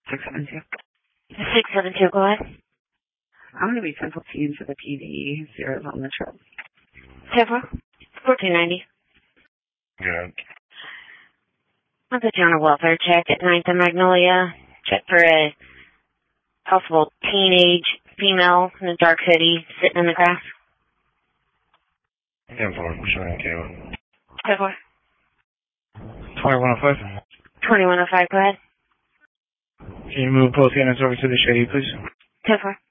672. 672, go ahead. I'm going to be Central Team for the PD. Zero's on the trip. 1490. Good. I'll put you on a welfare check at 9th and Magnolia. Check for a possible teenage female in a dark hoodie sitting in the grass. 10-4, showing Caleb. 10-4. 2105. 2105, go ahead. Can you move both units over to the Shady, please? 10-4.